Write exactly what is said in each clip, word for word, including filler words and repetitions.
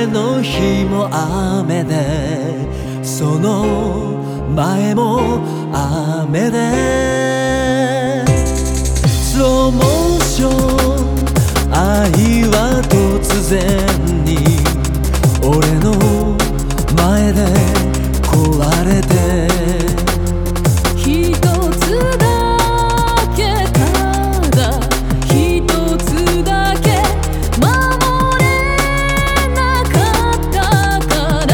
前の日も雨で、その前も雨で、スローモーション、愛は突然に俺の前で壊れて、 一つだけただ一つだけ守れなかったから、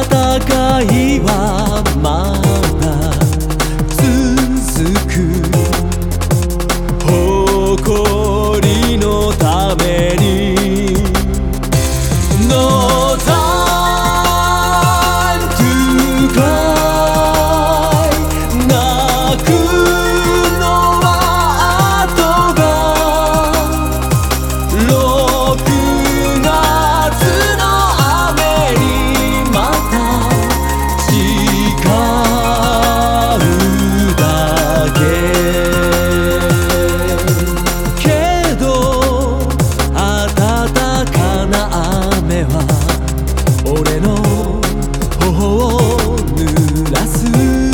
戦いはまだ続く、誇りのために No time to cry 泣くのは後が、ろくがつの雨にまた誓うだけけど、暖かな雨は俺の頬を濡らす、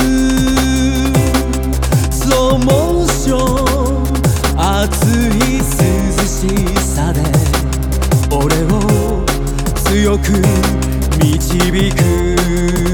スローモーション、熱い涼しさで俺を強く導く。